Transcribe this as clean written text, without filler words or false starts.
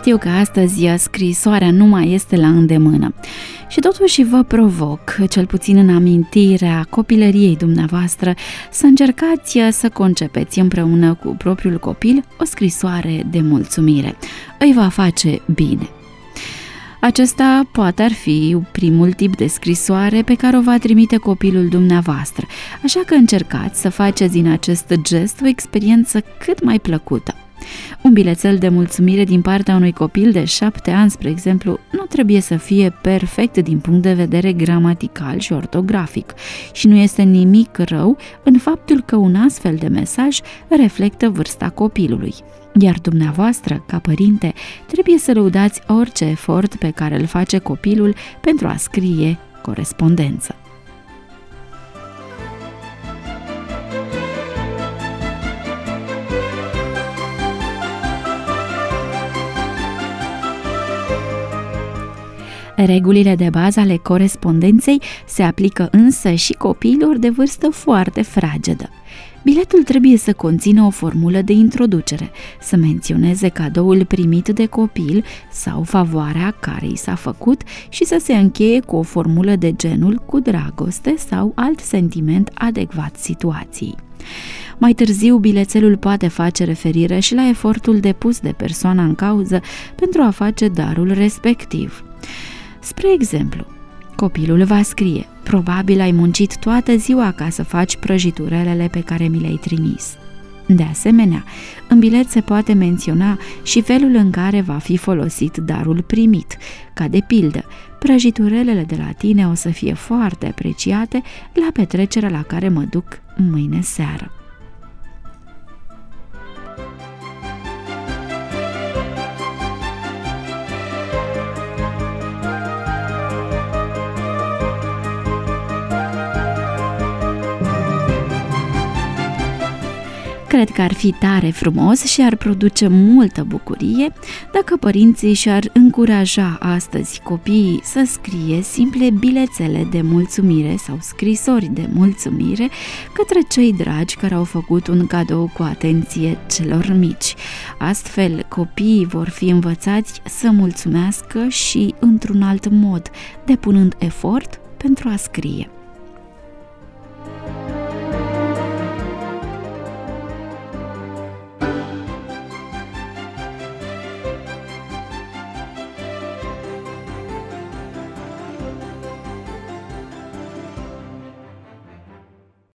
Știu că astăzi scrisoarea nu mai este la îndemână și totuși vă provoc, cel puțin în amintirea copilăriei dumneavoastră, să încercați să concepeți împreună cu propriul copil o scrisoare de mulțumire. Îi va face bine. Acesta poate ar fi primul tip de scrisoare pe care o va trimite copilul dumneavoastră, așa că încercați să faceți din acest gest o experiență cât mai plăcută. Un bilețel de mulțumire din partea unui copil de 7 ani, spre exemplu, nu trebuie să fie perfect din punct de vedere gramatical și ortografic și nu este nimic rău în faptul că un astfel de mesaj reflectă vârsta copilului. Iar dumneavoastră, ca părinte, trebuie să lăudați orice efort pe care îl face copilul pentru a scrie corespondență. Regulile de bază ale corespondenței se aplică însă și copiilor de vârstă foarte fragedă. Biletul trebuie să conțină o formulă de introducere, să menționeze cadoul primit de copil sau favoarea care i s-a făcut și să se încheie cu o formulă de genul cu dragoste sau alt sentiment adecvat situației. Mai târziu, bilețelul poate face referire și la efortul depus de persoana în cauză pentru a face darul respectiv. Spre exemplu, copilul va scrie: probabil ai muncit toată ziua ca să faci prăjiturelele pe care mi le-ai trimis. De asemenea, în bilet se poate menționa și felul în care va fi folosit darul primit, ca de pildă: prăjiturelele de la tine o să fie foarte apreciate la petrecerea la care mă duc mâine seară. Cred că ar fi tare frumos și ar produce multă bucurie dacă părinții și-ar încuraja astăzi copiii să scrie simple bilețele de mulțumire sau scrisori de mulțumire către cei dragi care au făcut un cadou cu atenție celor mici. Astfel, copiii vor fi învățați să mulțumească și într-un alt mod, depunând efort pentru a scrie.